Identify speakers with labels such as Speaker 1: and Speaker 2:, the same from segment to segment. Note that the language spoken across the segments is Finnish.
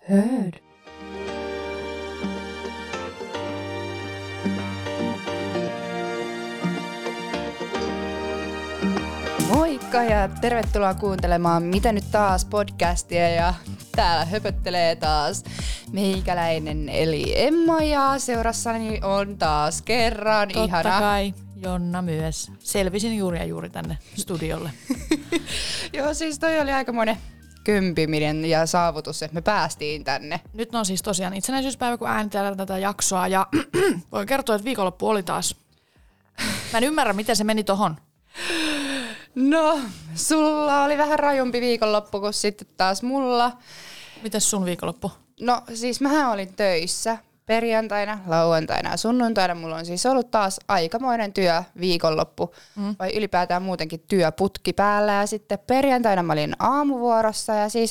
Speaker 1: Heard. Moikka ja tervetuloa kuuntelemaan Mitä nyt taas podcastia ja täällä höpöttelee taas meikäläinen eli Emma ja seurassani on taas kerran
Speaker 2: Totta
Speaker 1: ihana.
Speaker 2: kai, Jonna myös. Selvisin juuri tänne studiolle.
Speaker 1: Joo, siis toi oli aikamoinen kömpiminen ja saavutus, että me päästiin tänne.
Speaker 2: Nyt on siis tosiaan itsenäisyyspäivä, kun äänitellään tätä jaksoa ja voin kertoa, että viikonloppu oli taas. Mä en ymmärrä, miten se meni tohon.
Speaker 1: No, sulla oli vähän rajumpi viikonloppu kuin sitten taas mulla.
Speaker 2: Mites sun viikonloppu?
Speaker 1: No siis mähän olin töissä perjantaina, lauantaina ja sunnuntaina. Mulla on siis ollut taas aikamoinen viikonloppu, vai ylipäätään muutenkin työputki päällä. Ja sitten perjantaina mä olin aamuvuorossa ja siis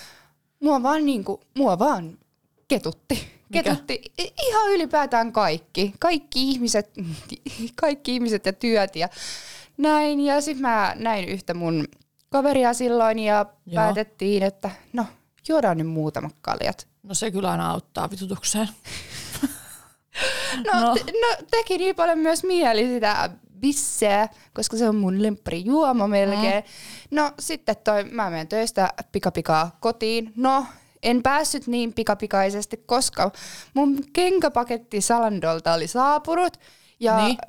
Speaker 1: mua vaan ketutti.
Speaker 2: Mikä?
Speaker 1: Ketutti ihan ylipäätään kaikki ihmiset ja työt ja näin. Ja sitten mä näin yhtä mun kaveria silloin ja päätettiin, että no juodaan nyt muutamat kaljat.
Speaker 2: No se kyllä aina auttaa vitutukseen.
Speaker 1: No teki niin paljon myös mieli sitä bisseä, koska se on mun lempparijuoma melkein. No sitten mä menen töistä pikapikaa kotiin. No en päässyt niin pikapikaisesti, koska mun kenkäpaketti Salandolta oli saapunut. Ja
Speaker 2: niin.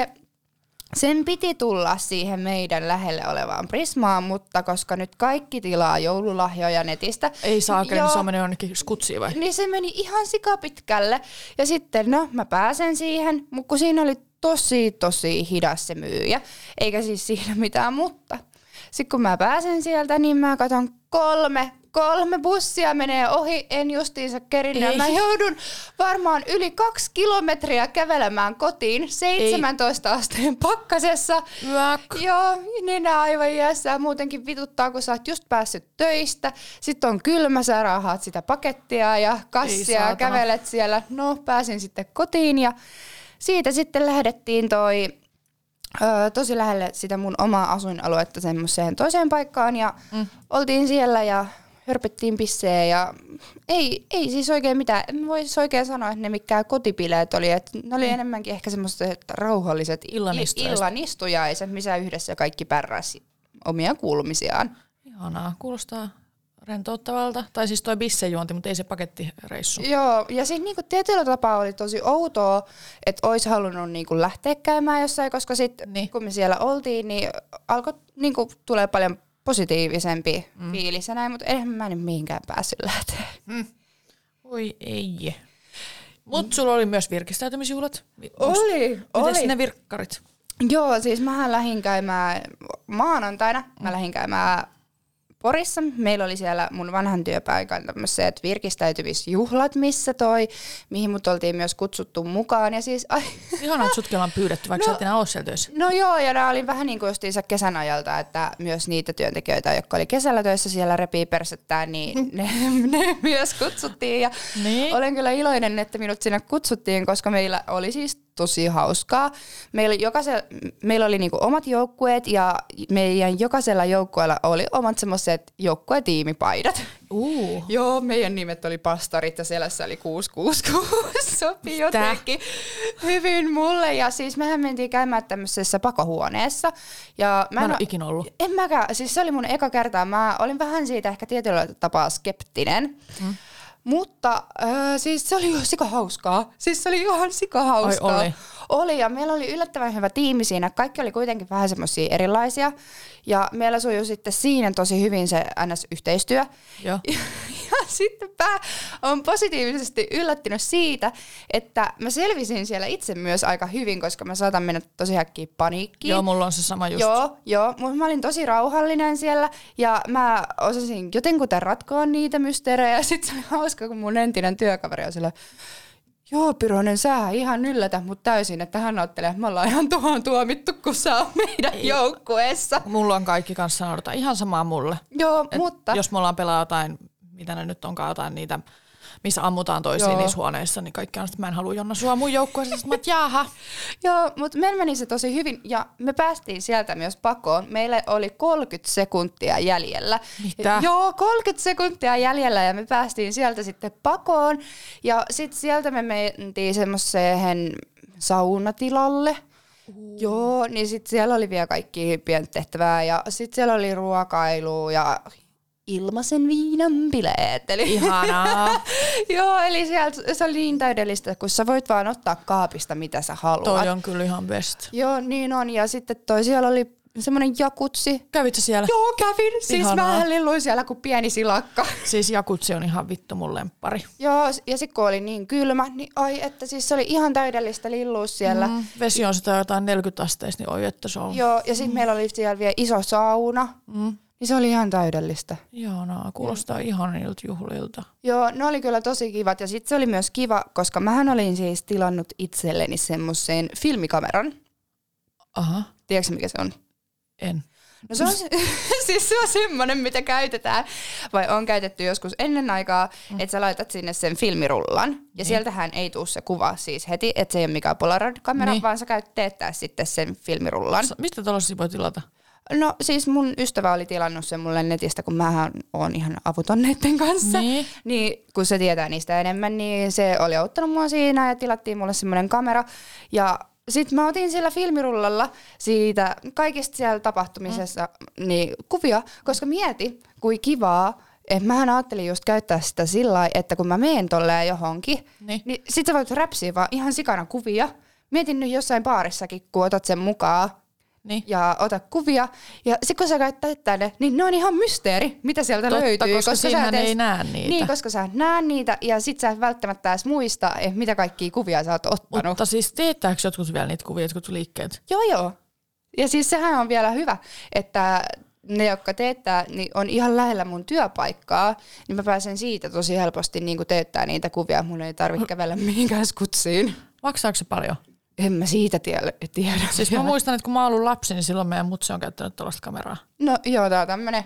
Speaker 1: Sen piti tulla siihen meidän lähelle olevaan Prismaan, mutta koska nyt kaikki tilaa joululahjoja netistä.
Speaker 2: Ei saakeli, niin se on mennyt jonnekin skutsiin vai?
Speaker 1: Niin se meni ihan sikapitkälle. Ja sitten mä pääsen siihen, mutta kun siinä oli tosi hidas se myyjä. Eikä siis siinä mitään, mutta sitten kun mä pääsen sieltä, niin mä katson kolme bussia menee ohi, en justiinsa kerinnyt. Mä joudun varmaan yli 2 kilometriä kävelemään kotiin 17 asteen pakkasessa. Joo, nenä aivan iässä. Muutenkin vituttaa, kun sä oot just päässyt töistä. Sitten on kylmä, sä raahaat sitä pakettia ja kassia ja kävelet siellä. No, pääsin sitten kotiin ja siitä sitten lähdettiin tosi lähelle sitä mun omaa asuinaluetta semmoiseen toiseen paikkaan ja oltiin siellä ja hörpettiin pisseä ja ei siis oikein mitään. En voisi oikein sanoa, että ne mikään kotipileet oli, että ne oli enemmänkin ehkä semmoiset rauhalliset illanistujaiset, missä yhdessä kaikki pärräsi omia kuulumisiaan.
Speaker 2: Ihanaa, kuulostaa rentouttavalta. Tai siis toi bissejuonti, mutta ei se pakettireissu.
Speaker 1: Joo, ja siis niinku tietyllä tapaa oli tosi outoa, että olisi halunnut niinku lähteä käymään jossain, koska sitten kun me siellä oltiin, niin alkoi niinku tulee paljon positiivisempi fiilis ja näin, mutta eihän mä nyt mihinkään päässyt lähteä.
Speaker 2: Oi ei. Mut sulla oli myös virkistäytymisjuhlat.
Speaker 1: Oli.
Speaker 2: Miten sinne virkkarit?
Speaker 1: Joo, siis mähän lähdin käymään maanantaina, mä lähdin käymään Porissa. Meillä oli siellä mun vanhan työpaikan tämmöiset virkistäytymisjuhlat, mihin mut oltiin myös kutsuttu mukaan. Ja siis,
Speaker 2: Ihanaa, että sutkin ollaan pyydetty, vaikka sä et enää ole siellä töissä.
Speaker 1: No joo, ja nämä oli vähän niin kuin justiinsa kesän ajalta, että myös niitä työntekijöitä, jotka oli kesällä töissä siellä repii persettään, niin ne myös kutsuttiin. Ja olen kyllä iloinen, että minut sinne kutsuttiin, koska meillä oli siis tosi hauskaa. Meillä oli niinku omat joukkueet ja meidän jokaisella joukkueella oli omat semmoiset joukkuetiimipaidat. Joo, meidän nimet oli pastorit ja selässä oli 666. Sopii jotenkin hyvin mulle. Ja siis mehän mentiin käymään tämmöisessä pakohuoneessa. Ja
Speaker 2: mä en ole ikinä ollut.
Speaker 1: En mäkään. Siis se oli mun eka kertaa. Mä olin vähän siitä ehkä tietyllä tapaa skeptinen. Mutta siis se oli jo sikahauskaa. Siis se oli ihan sikahauskaa. Oli, ja meillä oli yllättävän hyvä tiimi siinä. Kaikki oli kuitenkin vähän semmoisia erilaisia. Ja meillä sujui sitten siinä tosi hyvin se NS-yhteistyö.
Speaker 2: Joo.
Speaker 1: Ja sitten on positiivisesti yllättynyt siitä, että mä selvisin siellä itse myös aika hyvin, koska mä saatan mennä tosi äkkiä paniikkiin.
Speaker 2: Joo, mulla on se sama just.
Speaker 1: Joo, mutta mä olin tosi rauhallinen siellä ja mä osasin jotenkuten ratkoa niitä mysteerejä. Ja sitten se oli hauska, kun mun entinen työkaveri on siellä, joo Pironen, sä ihan yllätä mut täysin, että hän ajattelee, että me ollaan ihan tuohon tuomittu, kun sä oot meidän joukkueessa.
Speaker 2: Mulla on kaikki kanssa noudata ihan samaa mulle.
Speaker 1: Joo, mutta
Speaker 2: jos me ollaan pelaa jotain, mitä ne nyt onkaan, jotain niitä missä ammutaan toisiin niissä huoneissa, niin kaikki on, että mä en halua Jonna sua mun joukkueessa. Sitten mä oon, jaaha.
Speaker 1: Joo, mutta meillä meni se tosi hyvin ja me päästiin sieltä myös pakoon. Meillä oli 30 sekuntia jäljellä.
Speaker 2: Mitä?
Speaker 1: Joo, 30 sekuntia jäljellä ja me päästiin sieltä sitten pakoon. Ja sitten sieltä me mentiin semmoiseen saunatilalle. Joo, niin sitten siellä oli vielä kaikki pientä tehtävää ja sitten siellä oli ruokailu ja ilmaisen viinan bileet. Eli
Speaker 2: Ihanaa.
Speaker 1: Joo, eli sieltä se oli niin täydellistä, kun sä voit vaan ottaa kaapista mitä sä haluat.
Speaker 2: Toi on kyllä ihan best.
Speaker 1: Joo, niin on. Ja sitten siellä oli semmoinen jakutsi.
Speaker 2: Kävitkö siellä?
Speaker 1: Joo, kävin. Siis
Speaker 2: Ihanaa.
Speaker 1: mä lilluin siellä kuin pieni silakka.
Speaker 2: Siis jakutsi on ihan vittu mun lemppari.
Speaker 1: Joo, ja sitten kun oli niin kylmä, niin ai että siis se oli ihan täydellistä lillua siellä.
Speaker 2: Vesi on sitä jotain 40 asteista, niin oi että se on.
Speaker 1: Joo, ja sitten meillä oli siellä vielä iso sauna. Niin se oli ihan täydellistä.
Speaker 2: Ihanaa, kuulostaa ihanilta juhlilta.
Speaker 1: Joo, ne oli kyllä tosi kivat. Ja sitten se oli myös kiva, koska mähän olin siis tilannut itselleni semmoisen filmikameran.
Speaker 2: Aha.
Speaker 1: Tiedätkö mikä se on?
Speaker 2: En.
Speaker 1: No se on, siis se on semmoinen, mitä käytetään, vai on käytetty joskus ennen aikaa, että sä laitat sinne sen filmirullan, ja sieltähän ei tule se kuva siis heti, että se ei ole mikään Polaroid-kamera, vaan sä käyt teettää sitten sen filmirullan.
Speaker 2: Mistä tuollaisia voi tilata?
Speaker 1: No siis mun ystävä oli tilannut sen mulle netistä, kun mähän oon ihan avuton neitten kanssa. Niin kun se tietää niistä enemmän, niin se oli auttanut mua siinä ja tilattiin mulle semmoinen kamera. Ja sitten mä otin sillä filmirullalla siitä kaikista siellä tapahtumisessa niin kuvia, koska mieti, kuin kivaa, että mähän ajattelin just käyttää sitä sillä lailla, että kun mä menen tolleen johonkin, niin sit sä voit räpsiä vaan ihan sikana kuvia. Mietin nyt jossain baarissakin, kun otat sen mukaan. Ja ota kuvia. Ja sitten kun sä käyt täyttää ne, niin ne on ihan mysteeri, mitä sieltä löytyy.
Speaker 2: Koska siinähän ei näe niitä.
Speaker 1: Niin, koska sä et näe niitä ja sit sä et välttämättä edes muista, mitä kaikkia kuvia sä oot ottanut.
Speaker 2: Mutta siis teettääkö jotkut vielä niitä kuvia, jotkut liikkeet?
Speaker 1: Joo. Ja siis sehän on vielä hyvä, että ne, jotka teettää, niin on ihan lähellä mun työpaikkaa, niin mä pääsen siitä tosi helposti niin teettää niitä kuvia. Mun ei tarvitse kävellä mihinkään skutsiin.
Speaker 2: Maksaako se paljon?
Speaker 1: En mä siitä tiedä.
Speaker 2: Siis mä muistan, että kun mä oon ollut lapsi, niin silloin meidän mutsi on käyttänyt tällaista kameraa.
Speaker 1: No joo, tää on tämmönen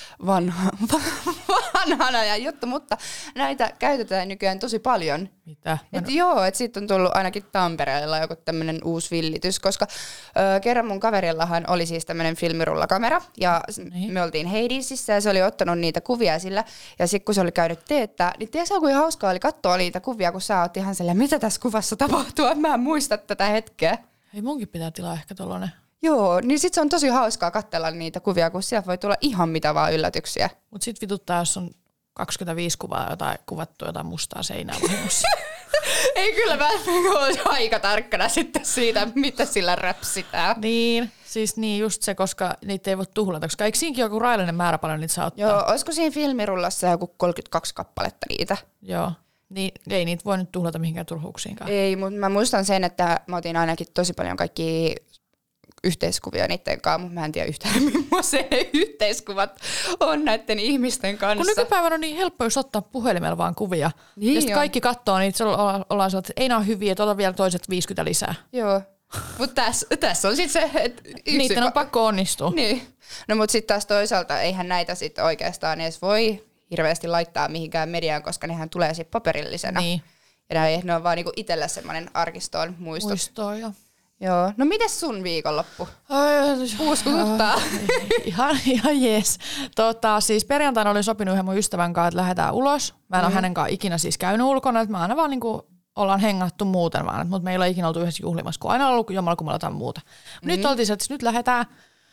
Speaker 1: vanhan ajan juttu, mutta näitä käytetään nykyään tosi paljon.
Speaker 2: Mitä?
Speaker 1: Joo, että siitä on tullut ainakin Tampereella joku tämmönen uusi villitys, koska kerran mun kaverillahan oli siis tämmönen filmirullakamera ja me oltiin Heidisissä ja se oli ottanut niitä kuvia sillä ja sit kun se oli käynyt teettää, niin tiedätkö kuinka hauskaa oli katsoa niitä kuvia, kun sä oot ihan silleen, mitä tässä kuvassa tapahtuu, mä en muista tätä hetkeä.
Speaker 2: Hei, munkin pitää tilaa ehkä tollanen.
Speaker 1: Joo, niin sit se on tosi hauskaa katsella niitä kuvia, kun siellä voi tulla ihan mitä vaan yllätyksiä.
Speaker 2: Mut sit vituttaa, jos on 25 kuvaa kuvattu jotain mustaa seinää vahingossa.
Speaker 1: Ei kyllä mä olisi aika tarkkana sitten siitä, mitä sillä räpsitään.
Speaker 2: Niin, siis niin just se, koska niitä ei voi tuhlata, koska eikö siinäkin joku rajallinen määrä paljon niitä saa ottaa?
Speaker 1: Joo, olisiko siinä filmirullassa joku 32 kappaletta niitä?
Speaker 2: Joo, niin ei niitä voi nyt tuhlata mihinkään turhuuksiinkaan.
Speaker 1: Ei, mutta mä muistan sen, että mä otin ainakin tosi paljon kaikkia yhteiskuvia niiden kanssa, mutta mä en tiedä yhtään millaisia ne yhteiskuvat on näiden ihmisten kanssa.
Speaker 2: Kun nykypäivänä on niin helppo, jos ottaa puhelimella vaan kuvia.
Speaker 1: Niin
Speaker 2: ja sitten kaikki katsoo niitä, ollaan sellainen, että ei nää ole hyviä, että ota vielä toiset 50 lisää.
Speaker 1: Joo, mutta tässä on sitten se, että
Speaker 2: niiden on pakko onnistua.
Speaker 1: Niin, no mutta sitten taas toisaalta eihän näitä sitten oikeastaan edes voi hirveästi laittaa mihinkään mediaan, koska nehän tulee sitten paperillisena.
Speaker 2: Niin.
Speaker 1: Ja ne on vaan niinku itsellä semmoinen arkistoon muistot.
Speaker 2: Muistoo, joo.
Speaker 1: Joo. No mites sun viikonloppu? Puuskututtaa.
Speaker 2: Ihan jees. Siis perjantaina olin sopinut yhden mun ystävän kanssa, että lähdetään ulos. Mä en ole hänen kanssaan ikinä siis käynyt ulkona, että mä aina vaan niinku ollaan hengattu muuten vaan, mutta me ei ole ikinä oltu yhdessä juhlimassa, kun aina on ollut jommallakummalla jotain muuta. Nyt oltiin, että nyt lähdetään.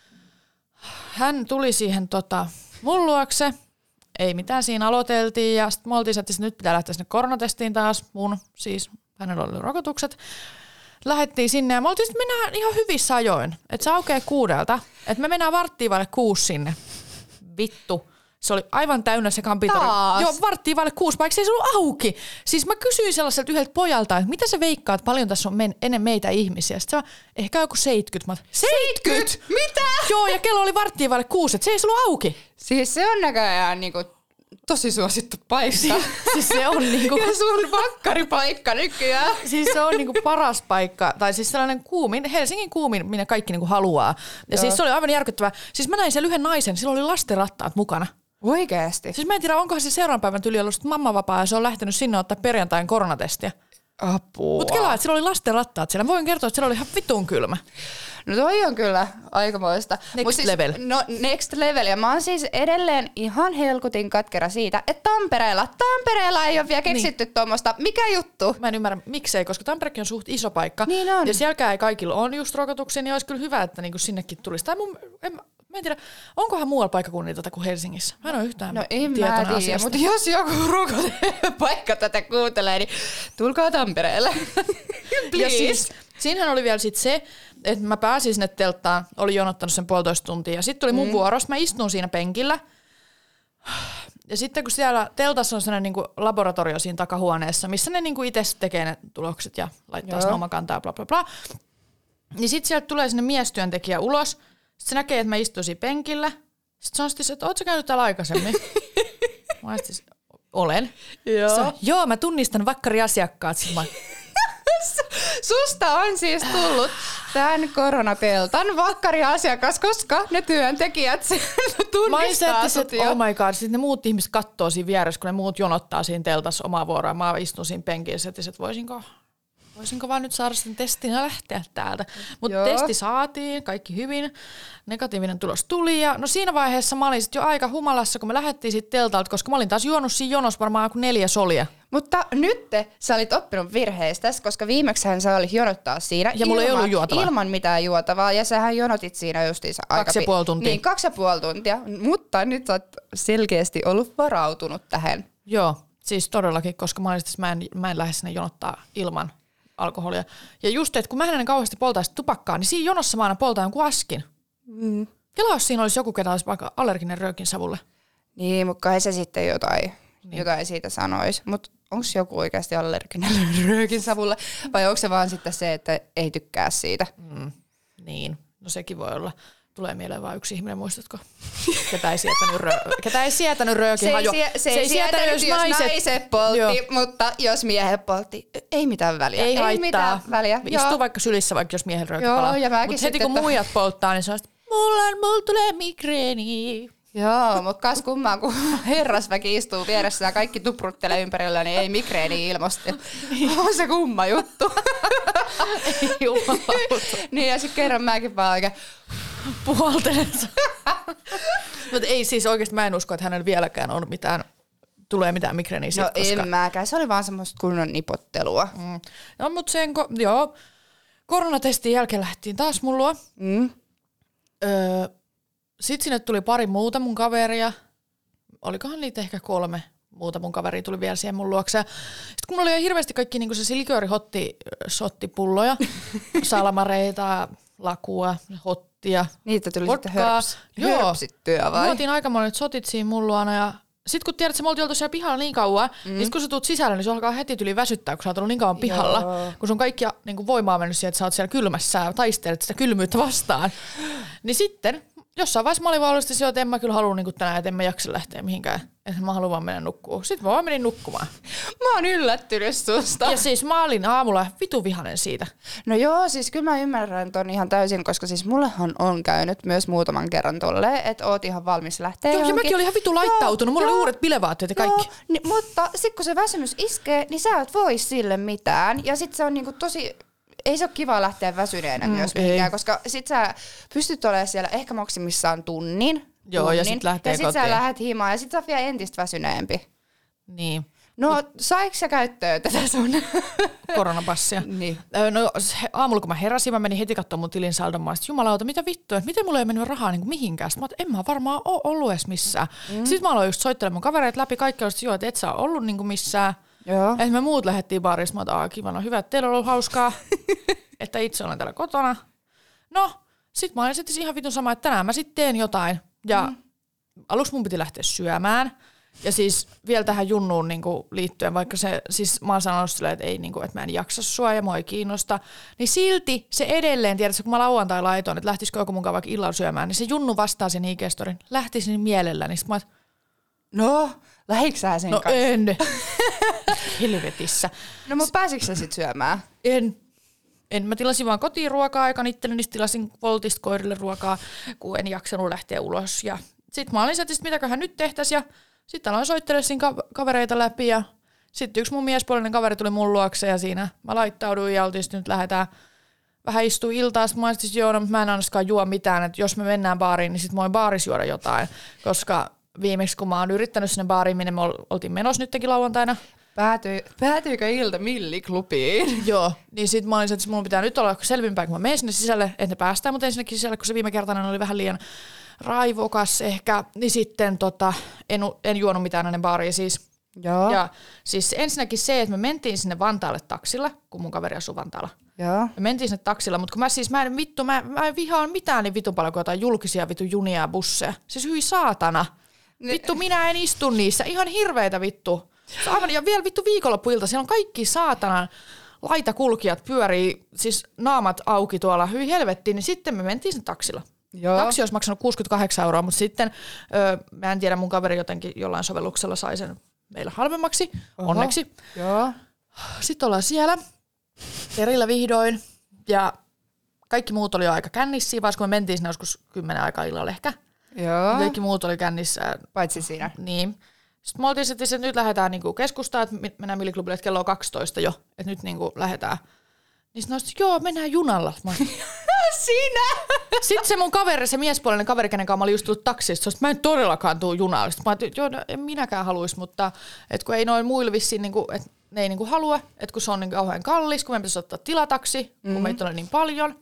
Speaker 2: Hän tuli siihen mun luokse. Ei mitään, siinä aloiteltiin ja sitten me oltiin, että nyt pitää lähteä sinne koronatestiin taas. Hänellä oli rokotukset. Lähettiin sinne ja me oltiin, että mennään ihan hyvissä ajoin. Että se aukeaa 6, että me mennään 5:45 sinne. Vittu. Se oli aivan täynnä se kampitori. Joo, 5:45, vaikka se ei ollut auki. Siis mä kysyin sellaiselta yhdeltä pojalta, että mitä sä veikkaat, paljon tässä on ennen meitä ihmisiä. Sitten se ehkä joku 70.
Speaker 1: 70? Mitä?
Speaker 2: Joo, ja kello oli 5:45, että se ei ollut auki.
Speaker 1: Siis se on näköjään niinku tosi suosittu paikka.
Speaker 2: Siis se on niinku
Speaker 1: ja sun vakkaripaikka nykyään.
Speaker 2: Siis se on niinku paras paikka, tai siis sellainen Helsingin kuumin, minne kaikki niinku haluaa. Ja siis se oli aivan järkyttävää. Siis mä näin siellä yhden naisen, sillä oli lastenrattaat mukana.
Speaker 1: Oikeesti?
Speaker 2: Siis mä en tiedä, onkohan se seuraavan päivän tyli ollut mammavapaa ja se on lähtenyt sinne ottaa perjantain koronatestiä.
Speaker 1: Apua.
Speaker 2: Mut kelaa, että siellä oli lasten rattaat siellä. Mä voin kertoa, että siellä oli ihan vitun kylmä.
Speaker 1: No toi on kyllä aikamoista.
Speaker 2: Next level.
Speaker 1: No next level. Ja mä oon siis edelleen ihan helkutin katkera siitä, että Tampereella ei ole vielä keksitty tuommoista. Mikä juttu?
Speaker 2: Mä en ymmärrä miksei, koska Tamperekin on suht iso paikka.
Speaker 1: Niin on.
Speaker 2: Ja sielläkään ei kaikilla on just rokotuksia, niin olisi kyllä hyvä, että niinku sinnekin tulisi. Tai mä en tiedä, onkohan muualla paikkakunnilla tätä kuin Helsingissä? Mä en ole yhtään tietoinen asiasta.
Speaker 1: Mutta jos joku rokotepaikka tätä kuuntelee, niin tulkaa Tampereelle.
Speaker 2: Ja siis, siinähän oli vielä sit se, että mä pääsin sinne telttaan, olin jonottanut sen 1,5 tuntia ja sitten tuli mun vuoro, mä istun siinä penkillä. Ja sitten kun siellä teltassa on sellainen niinku laboratorio siinä takahuoneessa, missä ne niinku itse tekee ne tulokset ja laittaa sen omakantaa bla bla bla. Niin sitten sieltä tulee sinne miestyöntekijä ulos, sitten se näkee, että mä istun siinä penkillä. Sitten se on sitten, että ootko sä käynyt täällä aikaisemmin? Mä ajattelin, olen. Joo, mä tunnistan vakkariasiakkaat.
Speaker 1: Susta on siis tullut tämän koronateltan vakkariasiakas, koska ne työntekijät tunnistaa sut jo.
Speaker 2: Oh my god, sitten ne muut ihmiset kattoo siinä vieressä, kun ne muut jonottaa siinä teltassa omaa vuoroa. Mä istun siinä penkissä, että voisinko vaan nyt saada sen testin ja lähteä täältä. Mutta testi saatiin, kaikki hyvin. Negatiivinen tulos tuli. Ja no siinä vaiheessa mä olin sitten jo aika humalassa, kun me lähdettiin siitä teltalta, koska mä olin taas juonut siinä jonossa varmaan kuin 4 solia.
Speaker 1: Mutta nyt sä olit oppinut virheestäsi, koska viimeksihän sä olit jonottaa siinä
Speaker 2: ja mulla ei ollut juotavaa.
Speaker 1: Ilman mitään juotavaa. Ja sähän jonotit siinä justiinsa aika
Speaker 2: 2,5 tuntia.
Speaker 1: Niin, 2,5 tuntia. Mutta nyt sä oot selkeästi ollut varautunut tähän.
Speaker 2: Joo, siis todellakin, koska mä en lähde sinne jonottaa ilman alkoholia. Ja just, että kun mä en kauheasti poltaisi tupakkaa, niin siinä jonossa mä aina poltaan jonkun askin. Kela, jos siinä olisi joku, ketä olisi vaikka allerginen röökin savulle.
Speaker 1: Niin, mutta kai se sitten jotain siitä sanoisi. Mutta onko joku oikeasti allerginen röökin savulle? Vai onko se vaan sitten se, että ei tykkää siitä?
Speaker 2: Niin, no sekin voi olla. Tulee mieleen vain yksi ihminen, muistatko? Ketä ei sietänyt röökin hajo.
Speaker 1: Se ei sietänyt, jos naiset poltti, joo. Mutta jos miehet poltti, ei mitään väliä.
Speaker 2: Ei haittaa.
Speaker 1: Mitään väliä.
Speaker 2: Istuu vaikka sylissä, vaikka jos miehen rööki palaa. Mutta heti kun muijat polttaa, niin se on mulla tulee migreeni.
Speaker 1: Joo, mutta kas kummaa, kun herrasväki istuu vieressä ja kaikki tupruttelee ympärillä, niin ei migreeni ilmosti. On se kumma juttu.
Speaker 2: Ei jumalauta.
Speaker 1: Niin ja sitten kerran mäkin vaan oikein
Speaker 2: puhaltelen. Mutta ei siis oikeasti, mä en usko, että hänellä vieläkään on tulee mitään migreeniä siitä.
Speaker 1: No koska en mäkään, se oli vaan semmoista kunnon nipottelua.
Speaker 2: No mut sen, koronatestin jälkeen lähtiin taas mun luo. Sitten sinne tuli pari muuta mun kaveria. Olikohan niitä ehkä 3 muuta mun kaveria tuli vielä siihen mun luokse. Sitten kun mulla oli hirveästi kaikki niinku se likööri-hotti-sottipulloja, salamareita, lakua, hottia,
Speaker 1: niitä tuli
Speaker 2: vodkaa.
Speaker 1: Sitten hörpsittyä vai?
Speaker 2: Mä otin aika monet sotit siinä mun luona ja sit kun tiedät, että me oltiin oltu siellä pihalla niin kauan, niin sit kun sä tuut sisälle, niin se alkaa heti tyli väsyttää, kun sä oot ollut niin kauan pihalla. Kun sun kaikki niin voimaa mennyt siihen, että sä oot siellä kylmässä ja taistelet sitä kylmyyttä vastaan. Niin sitten jossain vaiheessa mä olin vaan ollut että en mä kyllä halua niin tänään, että en mä jaksa lähteä mihinkään. Että mä haluan vaan mennä nukkumaan. Sitten mä vaan menin nukkumaan.
Speaker 1: Mä oon yllättynyt susta.
Speaker 2: Ja siis mä olin aamulla vitu vihanen siitä.
Speaker 1: No joo, siis kyllä mä ymmärrän ton ihan täysin, koska siis mullehan on käynyt myös muutaman kerran tolleen, että oot ihan valmis lähteä
Speaker 2: joo,
Speaker 1: johonkin.
Speaker 2: Ja mäkin olin ihan vitu laittautunut. Mulla oli uudet bilevaatteet ja kaikki.
Speaker 1: Niin, mutta sit kun se väsymys iskee, niin sä et voi sille mitään. Ja sit se on niinku tosi ei se ole kiva lähteä väsyneenä myös mihinkään, koska sit sä pystyt olemaan siellä ehkä maksimissaan tunnin.
Speaker 2: Joo, ja sit lähtee
Speaker 1: ja sit sä lähdet himaan ja sit sä oot vielä entistä väsyneempi.
Speaker 2: Niin.
Speaker 1: No, saiko sä käyttöön tätä sun
Speaker 2: koronapassia?
Speaker 1: Niin.
Speaker 2: No aamulla kun mä heräsin, mä menin heti katsomaan mun tilin saldon. Mä olisin, jumalauta, mitä vittua, miten mulla ei mennyt rahaa niin kuin mihinkään. Sitten mä en mä varmaan ole ollut edes missään. Sitten mä aloin just soittelemaan mun kavereita läpi. Kaikki olivat, joo, että et sä ole ollut niin kuin missään. Joo. Ja me muut lähdettiin baariin. Mä oon, kiva, no hyvä, että teillä on ollut hauskaa. Että itse olen täällä kotona. No, sit mä olin sitten ihan vitun sama, että tänään mä sitten teen jotain. Ja aluksi mun piti lähteä syömään. Ja siis vielä tähän junnuun niinku liittyen, vaikka se, siis mä oon sanonut silleen, että ei niinku, että mä en jaksa sua ja mua ei kiinnosta. Niin silti se edelleen, tiedätkö, kun mä lauantai laitoin, että lähtisikö joku munkaan vaikka illalla syömään, niin se junnu vastaa sen IG-storin. Lähtisin mielelläni. Niin sit mä oon,
Speaker 1: no, lähikö sä sen kanssa?
Speaker 2: No en. Helvetissä.
Speaker 1: No mutta pääsitkö sä sit syömään?
Speaker 2: En. Mä tilasin vaan kotiin ruokaa, aikaan itselleni tilasin Voltista koirille ruokaa, kun en jaksanut lähteä ulos. Ja Sitten mä olin se, että mitäköhän nyt tehtäisiin ja sitten aloin soittelemaan siinä kavereita läpi ja sitten yksi mun miespuolinen kaveri tuli mun luokse ja siinä mä laittauduin ja oltiin nyt lähdetään vähän istua iltaa. Sitten mä olin joo, no, mä en ainakaan juo mitään, että jos me mennään baariin, niin sitten mä voin baarissa juoda jotain, koska viimeksi kun mä oon yrittänyt sinne baariin, minne me oltiin menossa nytkin lauantaina.
Speaker 1: Päätyykö ilta milliklubiin?
Speaker 2: Joo, niin sit mä olin, että mun pitää nyt olla selvinpäin, kun mä menen sinne sisälle, että ne päästään, mutta ensinnäkin sisälle, kun se viime kertainen oli vähän liian raivokas ehkä, niin sitten en juonut mitään ennen baaria siis.
Speaker 1: Joo.
Speaker 2: Ja siis ensinnäkin se, että me mentiin sinne Vantaalle taksilla, kun mun kaveri asuu Vantaalla.
Speaker 1: Joo.
Speaker 2: Me mentiin sinne taksilla, mutta kun mä en vihaan mitään niin vitun paljon kuin jotain julkisia vitun junia ja busseja. Siis hyi saatana. Vittu, minä en istu niissä. Ihan hirveitä vittu. Aivan, ja vielä vittu viikonloppuilta, siellä on kaikki saatanan laitakulkijat pyörii, siis naamat auki tuolla, hyi helvettiin, niin sitten me mentiin sen taksilla.
Speaker 1: Joo.
Speaker 2: Taksi olisi maksanut 68 €, mutta sitten, mä en tiedä, mun kaveri jotenkin jollain sovelluksella sai sen meillä halvemmaksi, onneksi.
Speaker 1: Joo.
Speaker 2: Sitten ollaan siellä, perillä vihdoin, ja kaikki muut oli jo aika kännissä, vaan kun me mentiin sinne joskus 10 aikaa illalla ehkä.
Speaker 1: Joo.
Speaker 2: Kaikki muut oli kännissä.
Speaker 1: Paitsi siinä.
Speaker 2: Niin. Sitten me oltiin sitten, että nyt lähdetään niinku keskustaan, että mennään Milliklubille, että kello on 12 jo, että nyt niinku lähdetään. Niin sitten sanoin, joo, mennään junalla.
Speaker 1: Sinä!
Speaker 2: Sitten se mun kaveri, se miespuolinen kaveri, kenen kanssa mä olin just tullut taksista, että mä en todellakaan tuu junalla. Sitten mä ajattelin, että joo, no, en minäkään haluaisi, mutta et kun ei noin muille vissiin, niinku, että ne ei niinku halua, että kun se on niin kauhean kallis, kun meidän pitäisi ottaa tilataksi, kun meitä on niin paljon.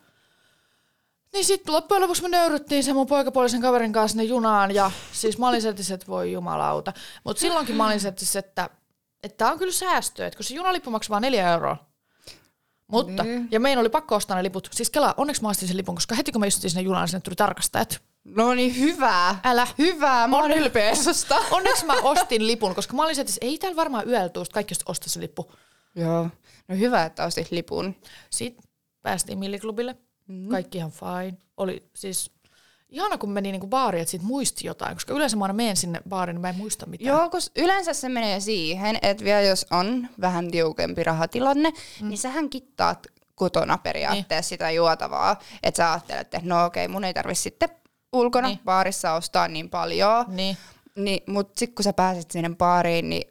Speaker 2: Niin sitten loppujen lopuksi me nöyryttiin sen mun poikapuolisen kaverin kanssa sinne junaan ja siis mä olin settis, että voi jumalauta. Mutta silloinkin mä olin settis, että tää on kyllä säästö, että kun se junalippu maksaa vaan 4 €. Mutta, ja meidän oli pakko ostaa ne liput. Siis Kela, onneksi mä ostin sen lipun, koska heti kun me istuttiin sinne junaan, sinne tuli tarkastajat.
Speaker 1: No niin, hyvä.
Speaker 2: Älä.
Speaker 1: Hyvä, mä oon ylpeä susta.
Speaker 2: Onneksi mä ostin lipun, koska mä olin settis, ei täällä varmaan yöllä tuosta kaikki ostaa se lippu.
Speaker 1: Joo. No hyvä, että ostit lipun.
Speaker 2: Sitten päästiin Milliklubille. Kaikki ihan fine. Oli siis ihana, kun meni niinku baariin, että siitä muisti jotain, koska yleensä mä aina menen sinne baariin, niin mä en muista mitään.
Speaker 1: Joo, koska yleensä se menee siihen, että vielä jos on vähän tiukempi rahatilanne, niin sähän kittaat kotona periaatteessa sitä juotavaa. Että sä ajattelet, että no okei, mun ei tarvitse sitten ulkona baarissa ostaa niin paljon. Niin, mutta sitten kun sä pääset sinne baariin, niin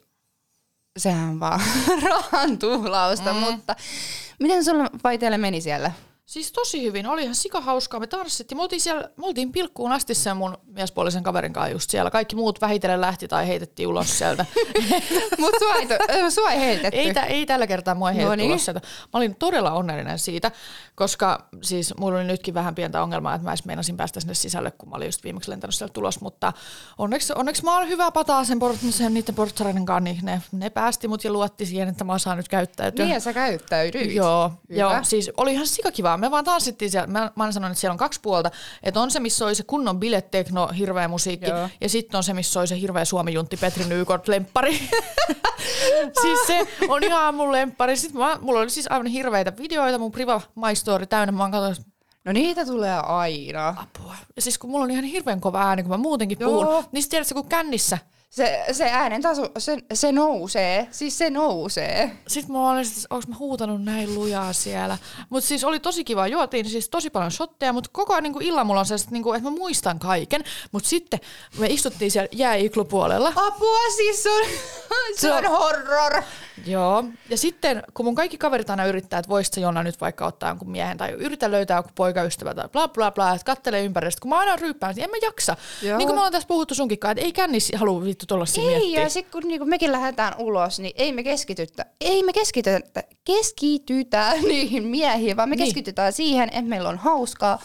Speaker 1: sehän vaan rahan tuhlausta. Mutta miten sulla Vaiteelle meni siellä?
Speaker 2: Siis tosi hyvin, oli ihan sikahauskaa, me tanssittiin, me oltiin pilkkuun asti sen mun miespuolisen kaverin kanssa just siellä. Kaikki muut vähitellen lähti tai heitettiin ulos sieltä.
Speaker 1: Mutta sua ei heitetty.
Speaker 2: Ei tällä kertaa mua heitetty ulos sieltä. Mä olin todella onnellinen siitä, koska siis mulla oli nytkin vähän pientä ongelmaa, että mä edes meinasin päästä sinne sisälle, kun mä olin just viimeksi lentänyt sieltä tulos. Mutta onneksi mä oon hyvä pataa sen niiden portsareiden kanssa, niin ne päästi mut ja luotti siihen, että mä osaan nyt käyttäytyä.
Speaker 1: Niin ja sä käyttäydyit.
Speaker 2: Joo, siis oli ihan sikakivaa. Me vaan tanssittiin siellä. Mä oon sanonut, että siellä on 2 puolta. Että on se, missä oli se kunnon bilettekno, hirveä musiikki. Joo. Ja sitten on se, missä oli se hirveä Suomi-juntti Petri Nykort-lemppari. Siis se on ihan mun lemppari. Sitten mulla oli siis aivan hirveitä videoita, mun priva My Story täynnä. Mä oon katsonut,
Speaker 1: no niitä tulee aina.
Speaker 2: Apua. Ja siis kun mulla on ihan hirveän kova ääni, kun mä muutenkin puhun. Niin sit tiedätkö, kun kännissä.
Speaker 1: Se äänen taso, se nousee. Siis se nousee.
Speaker 2: Sitten mä olin, että onko mä huutanut näin lujaa siellä. Mutta siis oli tosi kiva, juotiin siis tosi paljon shotteja, mutta koko ajan niin illan mulla on se, että mä muistan kaiken. Mutta sitten me istuttiin siellä jääiklupuolella.
Speaker 1: Apua, siis se on horror.
Speaker 2: Joo, ja sitten kun mun kaikki kaverit aina yrittää, että voisit sä Jonna nyt vaikka ottaa jonkun miehen tai yritä löytää joku poikaystävä tai bla bla bla, että kattelee ympäristä, kun mä aina ryyppään, niin en mä jaksa. Joo. Niin kuin me ollaan tässä puhuttu sunkinkaan, että ei kännissä halua vittu tollasia miettiä.
Speaker 1: Ja sit kun niinku mekin lähdetään ulos, niin ei me keskitytä niihin miehiin, vaan me keskitytään siihen, että meillä on hauskaa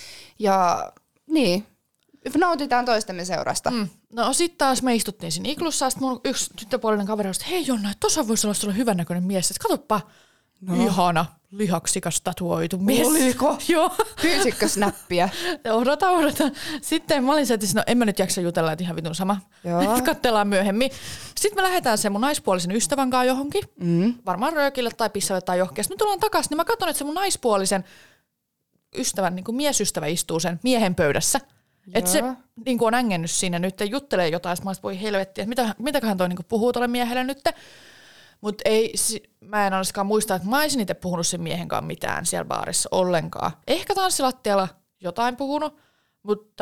Speaker 1: ja niin. Nautitaan toistemme seurasta.
Speaker 2: No sit taas me istuttiin siinä iglussa, sit mun yksi tyttöpuolinen kaveri oli, että hei Jonna, tossa voisi olla sulla hyvännäköinen mies. Et katoppa, ihana, lihaksikas tatuoitu mies.
Speaker 1: Oliko?
Speaker 2: Joo.
Speaker 1: Pyysitkö snappia?
Speaker 2: Odota. Sitten mä olin se, että no en mä nyt jaksa jutella, että ihan vitun sama. Joo. Katsellaan myöhemmin. Sitten me lähdetään sen mun naispuolisen ystävän kanssa johonkin. Varmaan röökille tai pissalle tai johonkin. Sitten me tullaan takaisin, niin mä katson, että se mun naispuolisen ystävän, niin kuin miesystävä istuu sen miehen pöydässä. Että se niin on ängennyt siinä nyt ja juttelee jotain, sitten mä olisin, voi helvettiä, että mitäköhän toi niin puhuu tuolle miehelle nyt. Mutta mä en olisikaan muista, että mä olisin itse puhunut sen miehen kanssa mitään siellä baarissa ollenkaan. Ehkä tanssilattialla jotain puhunut, mutta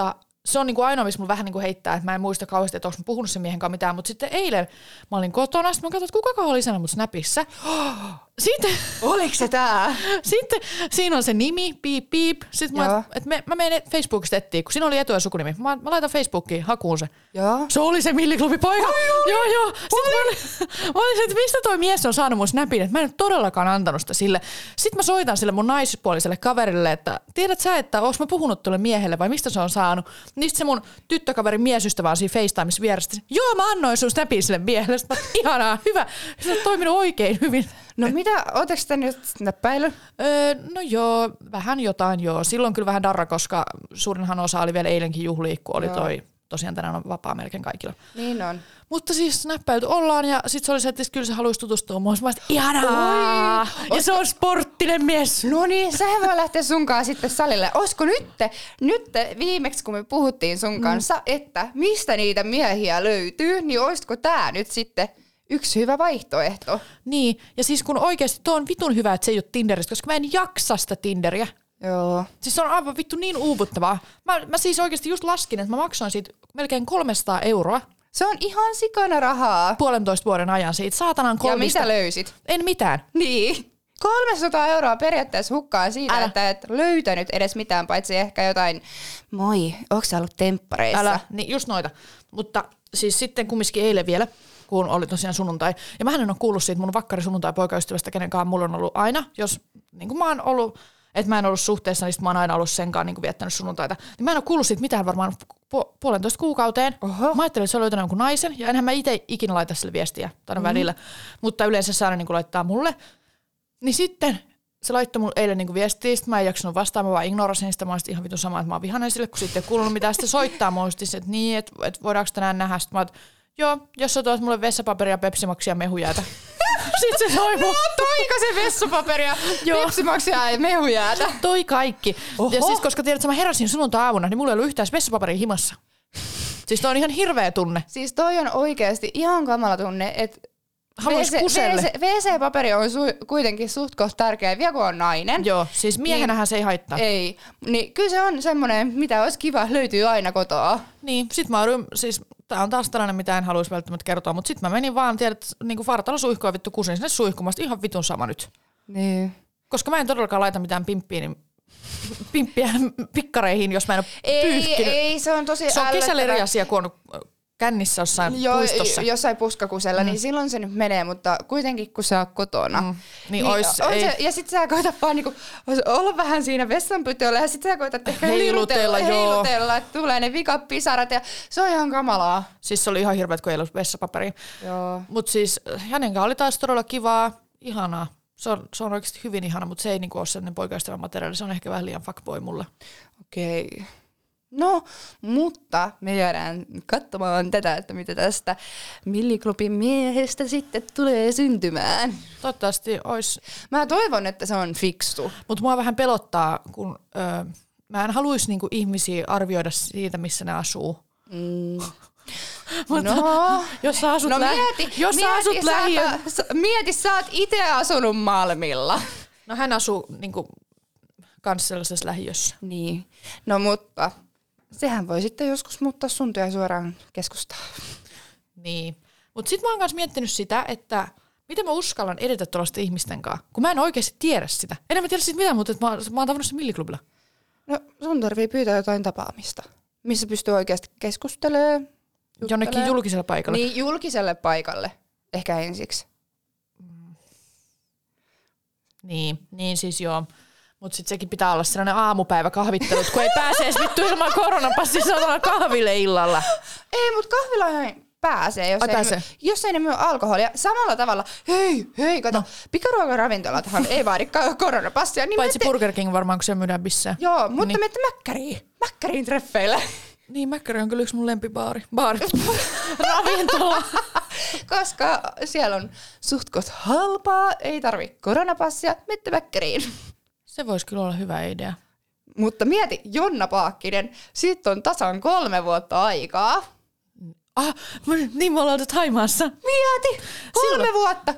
Speaker 2: se on niinku ainoa, missä mulla vähän niinku heittää, että mä en muista kauheasti, että onko mä puhunut sen miehen kanssa mitään, mutta sitten eilen mä olin kotona, sitten mä katsoin, että kukakohan oli sanonut mut Snapissa. Sitten,
Speaker 1: Oliko se tää?
Speaker 2: sitten siinä on se nimi, piip piip. Sitten mä menen Facebookista etsiä, kun siinä oli etu- ja sukunimi. Mä laitan Facebookiin hakuun se.
Speaker 1: Joo.
Speaker 2: Se oli se milliklubipoika. Joo. Sitten mä olin, että mistä toi mies on saanut mun snapin, että mä en ole todellakaan antanut sitä sille. Sitten mä soitan sille mun naispuoliselle kaverille, että tiedät sä, että oonko mä puhunut tuolle miehelle vai mistä se on saanut. Niin se mun tyttökaverin miesystävä on siinä FaceTimeissa vierestä. Joo, mä annoin sun snapin sille miehelle. Sitten mä, ihanaa, hyvä. Se on toiminut oikein hyvin.
Speaker 1: No mitä, ootteko te nyt snappäily?
Speaker 2: No joo, vähän jotain joo. Silloin kyllä vähän darra, koska suurinhan osa oli vielä eilenkin juhlia, kun oli toi, tosiaan tänään on vapaa melkein kaikilla.
Speaker 1: Niin on.
Speaker 2: Mutta siis snappäilty ollaan ja sit se oli se, että kyllä se haluaisi tutustua muun. Mä olisin, ihanaa! Ja se on sporttinen mies.
Speaker 1: No niin, sehän voi lähteä sunkaan sitten salille. Olisiko nyt viimeksi kun me puhuttiin sun kanssa, että mistä niitä miehiä löytyy, niin olisiko tää nyt sitten yksi hyvä vaihtoehto?
Speaker 2: Niin, ja siis kun oikeasti tuo on vitun hyvä, että se ei ole Tinderistä, koska mä en jaksa sitä Tinderiä.
Speaker 1: Joo.
Speaker 2: Siis se on aivan vittu niin uuvuttavaa. Mä siis oikeasti just laskin, että mä maksoin siitä melkein 300 €.
Speaker 1: Se on ihan sikana rahaa.
Speaker 2: 1,5 vuoden ajan siitä. Saatanan
Speaker 1: Ja
Speaker 2: kolmista.
Speaker 1: mitä löysit?
Speaker 2: En mitään.
Speaker 1: Niin. 300 € periaatteessa hukkaan siitä, että et löytänyt edes mitään, paitsi ehkä jotain, moi, onko sä ollut temppareissa?
Speaker 2: Älä, niin just noita. Mutta siis sitten kumminkin eilen vielä, kun oli tosiaan sunnuntai. Ja mähän en ole kuullut siitä mun vakkari sunnuntai poikaystävästä, kenenkaan mulla on ollut aina, jos niin kuin mä oon ollut, että mä en ollut suhteessa, niin mä oon aina ollut senkaan niin kuin viettänyt sunnuntaita. Niin mä en ole kuullut siitä mitään varmaan 1,5 kuukauteen.
Speaker 1: Oho.
Speaker 2: Mä ajattelin, että se on löytänyt jonkun naisen, ja enhän mä itse ikinä laita sille viestiä tai välillä. Mutta yleensä se aina niin kuin laittaa mulle. Niin sitten se laittoi mulle eilen niin kuin viestiä, sitten mä en jaksanut vastaan, mä vaan ignorasin sitä. Mä olin ihan vitun sama, että mä oon vihainen sille, kun sitten ei kuulunut mitään. Sitten soittaa mulle, että niin, että voidaanko tänään nähdä. Sitten mä oon, joo, jos sä tuot mulle vessapaperia, pepsimaksia ja mehujäätä. Sitten se soi mun.
Speaker 1: Toiko se vessapaperia, pepsimaksia ja mehujäätä?
Speaker 2: Toi kaikki.
Speaker 1: Oho.
Speaker 2: Ja siis koska tiedät, että mä heräsin sunnuntai-aamuna, niin mulla ei ollut yhtään vessapaperia himassa. Siis toi on ihan hirveä tunne.
Speaker 1: Siis toi on oikeasti ihan kamala tunne, että
Speaker 2: Haluais kuselle.
Speaker 1: WC-paperi on kuitenkin suht koht tärkeä, vielä kun on nainen.
Speaker 2: Joo, siis miehenähän se ei haittaa.
Speaker 1: Ei, niin kyllä se on semmoinen, mitä olisi kiva, löytyy aina kotoa.
Speaker 2: Niin, sit mä oon, siis tää on taas tällainen, mitä en haluaisi välttämättä kertoa, mutta sit mä menin vaan, tiedät, niinku vartalosuihkoa ja vittu kusin sinne suihkumasta, ihan vitun sama nyt.
Speaker 1: Niin.
Speaker 2: Koska mä en todellakaan laita mitään pimppiä pikkareihin, jos mä en ole pyyhkinyt.
Speaker 1: Ei, se on tosi
Speaker 2: Se on kesällä eri asia, kun on kännissä jossain puistossa.
Speaker 1: Jossain puskakusella, niin silloin se nyt menee, mutta kuitenkin kun sä oot kotona.
Speaker 2: Niin
Speaker 1: on
Speaker 2: ei.
Speaker 1: Se, ja sit sä koetat vaan niinku, olla vähän siinä vessanpytöllä ja sit sä koetat ehkä heilutella, että tulee ne vikapisarat ja se on ihan kamalaa.
Speaker 2: Siis se oli ihan hirveet, kun ei ollut vessapaperia.
Speaker 1: Joo.
Speaker 2: Mut siis hänen kanssaan oli taas todella kivaa, ihanaa. Se on oikeasti hyvin ihana, mutta se ei niinku ole sellainen poikaystävän materiaali. Se on ehkä vähän liian fuckboy mulle.
Speaker 1: Okei. No, mutta me jäädään katsomaan tätä, että mitä tästä Milliklubin miehestä sitten tulee syntymään.
Speaker 2: Toivottavasti olisi.
Speaker 1: Mä toivon, että se on fiksu.
Speaker 2: Mutta mua vähän pelottaa, kun mä en haluaisi niinku ihmisiä arvioida siitä, missä ne asuu. Mutta jos sä asut,
Speaker 1: mieti, sä oot itse asunut Malmilla.
Speaker 2: No hän asuu niinku kans sellaisessa lähiössä.
Speaker 1: Niin. No mutta sehän voi sitten joskus muuttaa sun työ suoraan keskustaan.
Speaker 2: Niin. Mutta sit mä oon kans miettinyt sitä, että miten mä uskallan edetä tuollaisten ihmisten kanssa, kun mä en oikeasti tiedä sitä. En mä tiedä siitä mitään, mutta mä oon tavannut sen Milliklubilla.
Speaker 1: No sun tarvii pyytää jotain tapaamista, missä pystyy oikeasti keskustelemaan.
Speaker 2: Jonnekin julkiselle paikalle.
Speaker 1: Niin, julkiselle paikalle. Ehkä ensiksi.
Speaker 2: Niin siis joo. Mutta sitten sekin pitää olla sellainen aamupäivä kahvittelut, kun ei pääse edes vittu ilman koronapassia saatana kahville illalla.
Speaker 1: Ei, mutta kahvilaan pääsee, jos ei ne myy alkoholia. Samalla tavalla, hei, kato, pikaruokaravintolathan ei vaadi koronapassia. Niin
Speaker 2: paitsi Burger King varmaan, kun se myydään bissää.
Speaker 1: Joo, mutta menette Mäkkäriin treffeille.
Speaker 2: Niin, Mäkkäri on kyllä yksi mun lempibaari. Ravintola.
Speaker 1: Koska siellä on suhtkot halpaa, ei tarvi koronapassia, menette Mäkkäriin.
Speaker 2: Se voisi kyllä olla hyvä idea.
Speaker 1: Mutta mieti, Jonna Paakkinen, siitä on tasan 3 vuotta aikaa.
Speaker 2: Niin me ollaan oltu Thaimaassa.
Speaker 1: Mieti, 3 vuotta.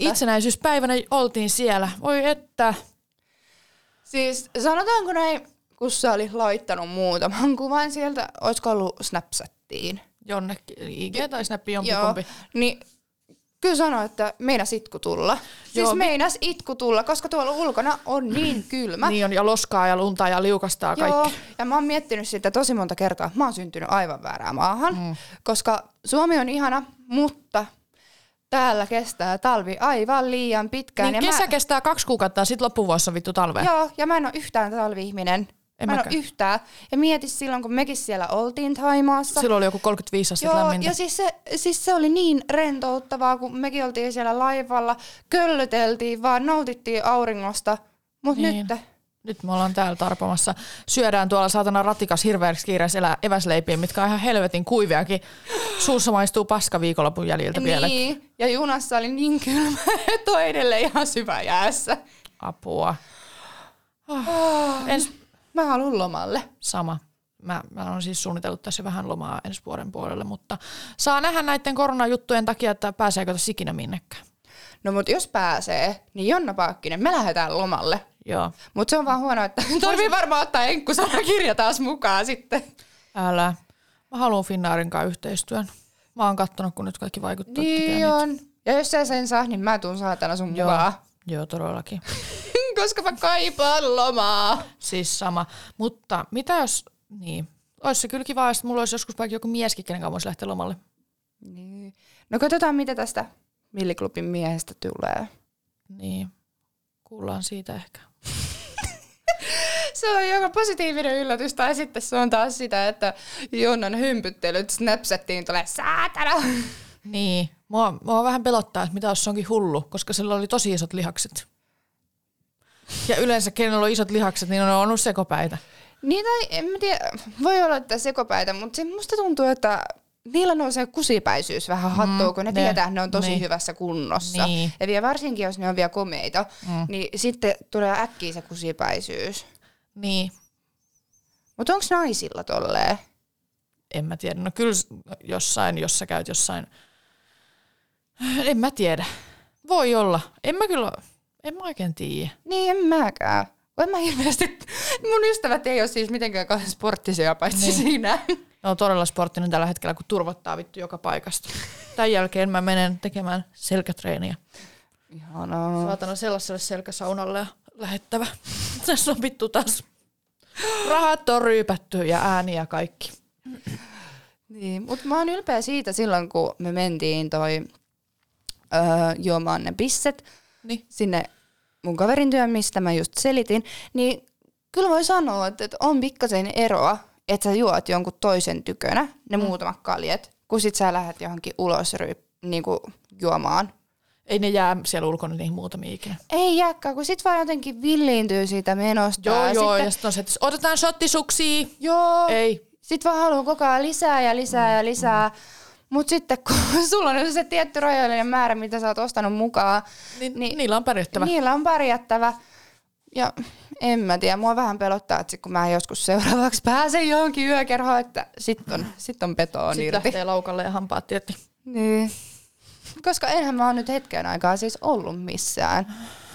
Speaker 2: Itsenäisyyspäivänä oltiin siellä. Voi että.
Speaker 1: Siis sanotaanko näin, kun sä olit laittanut muutaman kuvan sieltä, olisiko ollut Snapchattiin?
Speaker 2: Jonnekin, IG tai Snappi jompikumpi.
Speaker 1: Niin kyllä sanoi, että meinas itku tulla. Siis meinas itku tulla, koska tuolla ulkona on niin kylmä.
Speaker 2: Niin on, ja loskaa ja luntaa ja liukastaa kaikki.
Speaker 1: Joo, ja mä oon miettinyt sitä tosi monta kertaa. Mä oon syntynyt aivan väärään maahan, koska Suomi on ihana, mutta täällä kestää talvi aivan liian pitkään.
Speaker 2: Niin
Speaker 1: ja
Speaker 2: kesä kestää 2 kuukautta ja sit loppuvuosi on vittu talvea.
Speaker 1: Joo, ja mä en oo yhtään talvi-ihminen. Mä en oo yhtään. Ja mieti silloin, kun mekin siellä oltiin Thaimaassa.
Speaker 2: Silloin oli joku 35 astetta lämmintä.
Speaker 1: Ja siis se oli niin rentouttavaa, kun mekin oltiin siellä laivalla, köllöteltiin vaan, nautittiin auringosta. Mut
Speaker 2: niin. Nyt me ollaan täällä tarpomassa. Syödään tuolla saatana ratikas hirveäksi kiireessä eväsleipiä, mitkä on ihan helvetin kuiviakin. Suussa maistuu paska viikonlopun jäljiltä vieläkin.
Speaker 1: Niin, ja junassa oli niin kylmä, että on edelleen ihan syvä jäässä.
Speaker 2: Apua.
Speaker 1: Mä haluun lomalle.
Speaker 2: Sama. Mä oon siis suunnitellut tässä vähän lomaa ensi vuoden puolelle, mutta saa nähdä näiden koronajuttujen takia, että pääseekö tässä ikinä minnekään.
Speaker 1: No mut jos pääsee, niin Jonna Paakkinen, me lähdetään lomalle.
Speaker 2: Joo.
Speaker 1: Mut se on vaan huono, että tarvii varmaan ottaa enkkusanakirja taas mukaan sitten.
Speaker 2: Älä. Mä haluan Finnairin kanssa yhteistyön. Mä oon kattonut, kun nyt kaikki vaikuttaa.
Speaker 1: Niin on. Ja jos sä sen saa, niin mä tuun saatana sun mukaan.
Speaker 2: Joo, todellakin.
Speaker 1: Koska mä kaipaan lomaa.
Speaker 2: Siis sama. Mutta mitä jos, niin, olisi se kyllä kiva, että mulla olisi joskus vaikka joku mieskin, kenen kanssa voisi lähteä lomalle.
Speaker 1: Niin. No katsotaan, mitä tästä Milliklubin miehestä tulee.
Speaker 2: Niin, kuullaan siitä ehkä.
Speaker 1: Se on joka positiivinen yllätys, tai sitten se on taas sitä, että Jonnan hympyttelyt Snapchattiin tulee saatana.
Speaker 2: Niin, mua vähän pelottaa, että mitä jos se onkin hullu, koska sillä oli tosi isot lihakset. Ja yleensä, kenellä on isot lihakset, niin on ollut sekopäitä.
Speaker 1: Niin, tai en mä tiedä, voi olla, että sekopäitä, mutta musta tuntuu, että niillä nousee kusipäisyys vähän hattuun, kun ne tietää, että ne on tosi hyvässä kunnossa.
Speaker 2: Niin.
Speaker 1: Ja vielä varsinkin, jos ne on vielä komeita, niin sitten tulee äkkiä se kusipäisyys.
Speaker 2: Niin.
Speaker 1: Mutta onko naisilla tolleen?
Speaker 2: En mä tiedä. No kyllä jossain, jos sä käyt jossain. En mä tiedä. Voi olla. En mä oikein tiedä.
Speaker 1: Niin, en mäkään. En mä hirveästi. Mun ystävät ei ole siis mitenkään kauhean sporttisia paitsi siinä.
Speaker 2: Ne on todella sporttinen tällä hetkellä, kun turvottaa vittu joka paikasta. Tämän jälkeen mä menen tekemään selkätreeniä.
Speaker 1: Ihanaa.
Speaker 2: Saatana sellaiselle selkäsaunalle ja lähettävä. Tässä on vittu taas. Rahat on ryypätty ja ääni ja kaikki.
Speaker 1: Niin, mutta mä oon ylpeä siitä silloin, kun me mentiin juomaan ne pisset sinne mun kaverin työn, mistä mä just selitin, niin kyllä voi sanoa, että on pikkasen eroa, että sä juot jonkun toisen tykönä ne muutamat kaljet, kun sit sä lähdet johonkin ulos niinku juomaan.
Speaker 2: Ei ne jää siellä ulkona niihin muutamia ikinä.
Speaker 1: Ei jääkään, kun sit vaan jotenkin villiintyy siitä menosta.
Speaker 2: Joo,
Speaker 1: sitten,
Speaker 2: ja sitten on se, että otetaan shottisuksia.
Speaker 1: Joo.
Speaker 2: Ei.
Speaker 1: Sitten vaan haluaa koko ajan lisää ja lisää ja lisää. Mut sitten kun sulla on se tietty rajallinen määrä, mitä sä oot ostanut mukaan.
Speaker 2: Niin niillä on pärjättävä.
Speaker 1: Niillä on pärjättävä. Ja en mä tiedä, mua vähän pelottaa, että kun mä joskus seuraavaksi pääsen johonkin yökerhoon, että sit on petoon irti.
Speaker 2: Sitten lähtee laukalle ja hampaat tietty.
Speaker 1: Niin. Koska enhän mä oon nyt hetken aikaa siis ollut missään.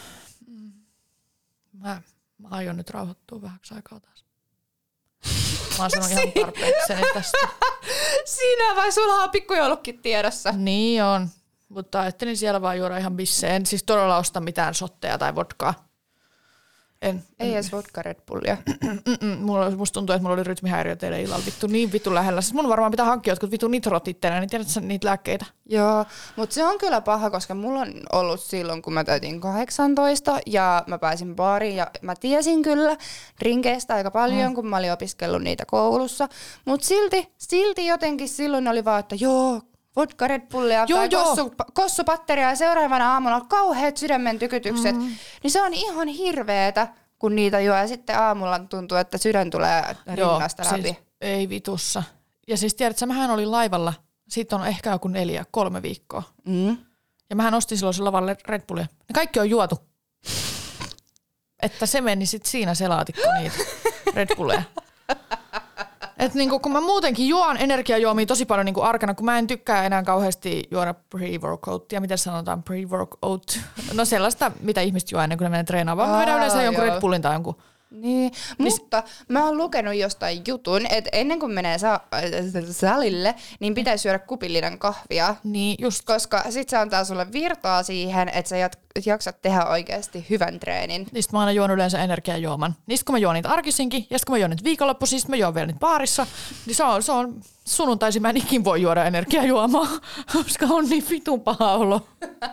Speaker 2: Mä aion nyt rauhoittua vähäksi aikaa taas. Mä oon sanonut ihan tarpeekseni tästä.
Speaker 1: Siinä vai sulla on pikkujoulukkin tiedossa?
Speaker 2: Niin on, mutta ajattelin siellä vaan juoda ihan bisseen. En siis todella osta mitään shotteja tai vodkaa.
Speaker 1: Ei edes vodka Red Bullia.
Speaker 2: Musta tuntuu, että mulla oli rytmihäiriö teille illalla niin vittu lähellä. Siis mun varmaan pitää hankkia jotkut vittu nitrot itselleen, niin tiedätkö niitä lääkkeitä?
Speaker 1: Joo, mutta se on kyllä paha, koska mulla on ollut silloin, kun mä täytin 18 ja mä pääsin baariin ja mä tiesin kyllä drinkeistä aika paljon, kun mä olin opiskellut niitä koulussa. Mutta silti jotenkin silloin oli vaan, että joo, vodka Red Bullia tai kossupatteria ja seuraavana aamulla on kauheat sydämen tykytykset. Niin se on ihan hirveetä, kun niitä juo ja sitten aamulla tuntuu, että sydän tulee rinnasta läpi.
Speaker 2: Siis ei vitussa. Ja siis tiedätkö, mähän olin laivalla, siitä on ehkä joku 3 viikkoa. Ja mähän ostin silloin se lavalle Red Bullia. Ne kaikki on juotu. Että se meni sitten siinä se laatikko niitä Red Bulleja. Että niinku, kun mä muutenkin juon energiajuomia tosi paljon niinku arkana, kun mä en tykkää enää kauheasti juoda pre-workouttia. Miten sanotaan pre-workout? No sellaista, mitä ihmiset juo ennen kuin ne menee treenaamaan. Mä vedän yleensä jonkun Red Bullin tai jonkun
Speaker 1: Niin, mutta mä oon lukenut jostain jutun, että ennen kuin menee salille, niin pitäisi syödä kupillinen kahvia.
Speaker 2: Niin, just.
Speaker 1: Koska sit se antaa sulle virtaa siihen, että sä jaksat tehdä oikeasti hyvän treenin.
Speaker 2: Niistä mä aina juon yleensä energiajuoman. Niistä kun mä juon niitä arkisinkin, ja sitten kun mä juon niitä viikonloppuisin, mä juon vielä niitä baarissa, niin se on sunnuntaisin mä en ikin voi juoda energiajuomaa, koska on niin vitun paha olo.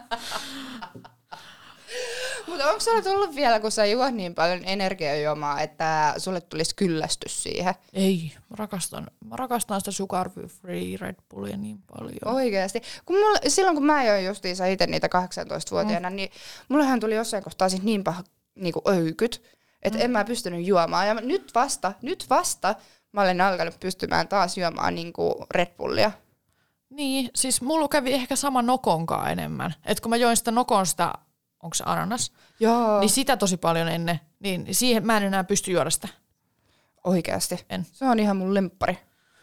Speaker 1: Mutta onko sulla tullut vielä, kun sä juot niin paljon energiajuomaa, että sulle tulisi kyllästys siihen?
Speaker 2: Ei, mä rakastan sitä sugar-free Red Bullia niin paljon.
Speaker 1: Oikeasti. Silloin kun mä join justiinsa itse niitä 18-vuotiaana, niin mullehan tuli jossain kohtaa sit niin paha niinku öykyt, että en mä pystynyt juomaan. Ja nyt vasta mä olen alkanut pystymään taas juomaan niinku Red Bullia.
Speaker 2: Niin, siis mulla kävi ehkä sama Nokonkaan enemmän. Et kun mä join sitä Nokon sitä, onko se ananas?
Speaker 1: Joo.
Speaker 2: Niin sitä tosi paljon ennen, niin siihen mä en enää pysty juoda sitä.
Speaker 1: Oikeasti?
Speaker 2: En.
Speaker 1: Se on ihan mun lemppari.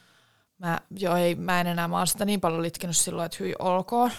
Speaker 2: Mä en enää, mä oon sitä niin paljon litkinyt silloin, että hyi olkoon.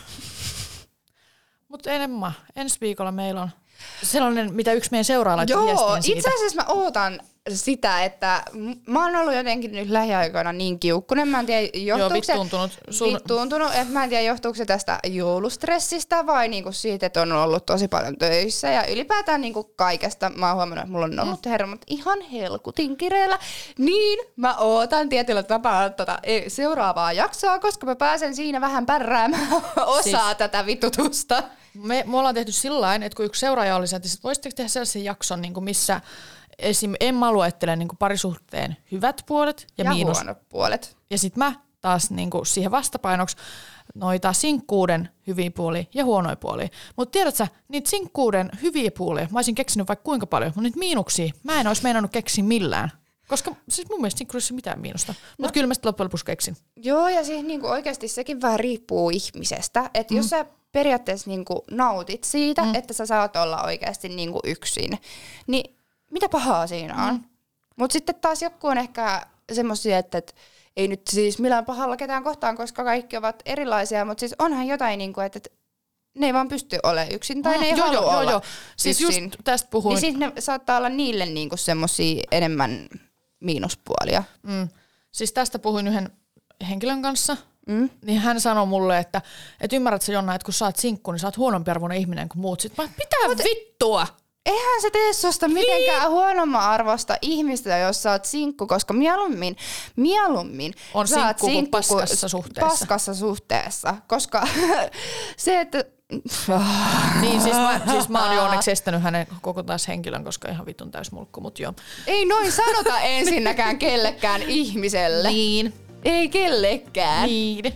Speaker 2: Mutta enemmän. Ensi viikolla meillä on sellainen, mitä yksi meidän seuraaja laittoi viestiin siitä.
Speaker 1: Itse asiassa mä ootan sitä, että mä oon ollut jotenkin nyt lähiaikoina niin kiukkunen. Mä en tiedä, johtuuko se vittuuntunut, että mä en tiedä, johtuuko se tästä joulustressistä vai niinku siitä, että on ollut tosi paljon töissä ja ylipäätään niinku kaikesta. Mä oon huomannut, että mulla on ollut hermot ihan helkutin kireellä. Niin mä ootan tietyllä tapaa seuraavaa jaksoa, koska mä pääsen siinä vähän pärräämään osaa tätä vitutusta.
Speaker 2: Me ollaan tehty sillain, että kun yksi seuraaja oli, että voisitteko tehdä sellaisen jakson, niin kuin missä esim. Emma luettelee niin kuin parisuhteen hyvät puolet ja miinus.
Speaker 1: Huonot puolet.
Speaker 2: Ja sit mä taas niin kuin siihen vastapainoksi noita sinkkuuden hyviä puolia ja huonoja puolia. Mutta tiedätkö, niitä sinkkuuden hyviä puolia, mä olisin keksinyt vaikka kuinka paljon, mutta niitä miinuksia mä en olisi meinannut keksiä millään. Koska siis mun mielestä sinkkuudessa ei mitään miinusta. Mutta kyllä mä sitten loppujen lopuksi keksin.
Speaker 1: Joo, ja siis niinku oikeasti sekin vähän riippuu ihmisestä. Että jos sä periaatteessa niinku nautit siitä, että sä saat olla oikeasti niinku yksin, niin mitä pahaa siinä on? Mutta sitten taas joku on ehkä semmosia, että ei nyt siis millään pahalla ketään kohtaan, koska kaikki ovat erilaisia, mutta siis onhan jotain, niinku, että ne ei vaan pysty olemaan yksin tai ne ei halua olla
Speaker 2: siis
Speaker 1: yksin.
Speaker 2: Just tästä puhuin.
Speaker 1: Niin sitten ne saattaa olla niille niinku semmosia enemmän miinuspuolia.
Speaker 2: Siis tästä puhuin yhden henkilön kanssa, niin hän sanoi mulle, että ymmärrät sä Jonna, että kun sä oot sinkku, niin sä oot huonompi arvoinen ihminen kuin muut. Sitten mitä vittua?
Speaker 1: Eihän se tee susta mitenkään huonomman arvosta ihmistä, jos sä oot sinkku, koska mieluummin
Speaker 2: on
Speaker 1: sä oot
Speaker 2: sinkku kuin
Speaker 1: paskassa suhteessa. Koska se, että
Speaker 2: niin, siis mä oon jo onneksi estänyt hänen koko taas henkilön, koska ihan vitun täysmulkku, mut joo.
Speaker 1: Ei noin sanota ensinnäkään kellekään ihmiselle.
Speaker 2: Niin.
Speaker 1: Ei kellekään.
Speaker 2: Niin.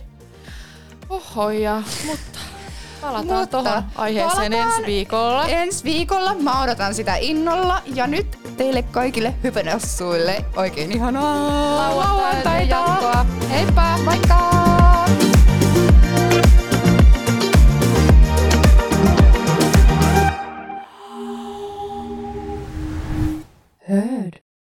Speaker 2: Ohoja, mutta palataan tuohon aiheeseen ensi viikolla.
Speaker 1: Ensi viikolla mä odotan sitä innolla ja nyt teille kaikille hypenassuille oikein ihanaa lauantaita. Heippa, moikka!